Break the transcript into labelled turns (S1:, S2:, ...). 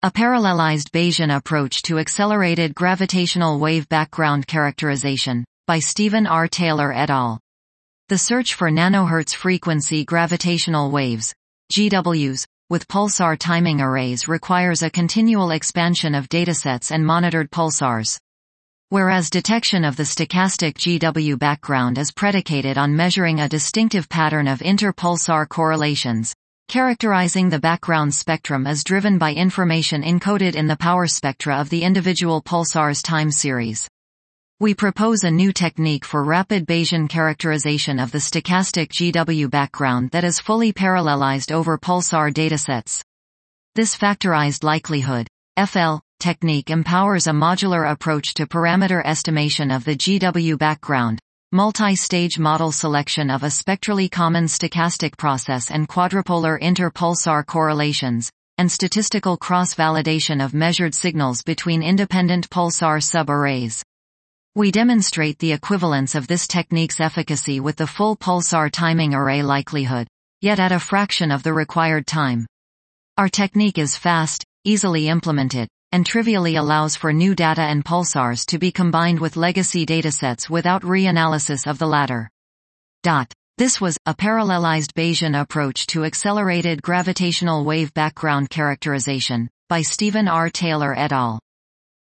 S1: A parallelized Bayesian approach to accelerated gravitational wave background characterization, by Stephen R. Taylor et al. The search for nanohertz frequency gravitational waves, GWs, with pulsar timing arrays requires a continual expansion of datasets and monitored pulsars. Whereas detection of the stochastic GW background is predicated on measuring a distinctive pattern of inter-pulsar correlations, characterizing the background spectrum is driven by information encoded in the power spectra of the individual pulsar's time series. We propose a new technique for rapid Bayesian characterization of the stochastic GW background that is fully parallelized over pulsar datasets. This factorized likelihood (FL) technique empowers a modular approach to parameter estimation of the GW background, multi-stage model selection of a spectrally common stochastic process and quadrupolar inter-pulsar correlations, and statistical cross-validation of measured signals between independent pulsar sub-arrays. We demonstrate the equivalence of this technique's efficacy with the full pulsar timing array likelihood, yet at a fraction of the required time. Our technique is fast, easily implemented, and trivially allows for new data and pulsars to be combined with legacy datasets without reanalysis of the latter. This was a parallelized Bayesian approach to accelerated gravitational wave background characterization, by Stephen R. Taylor et al.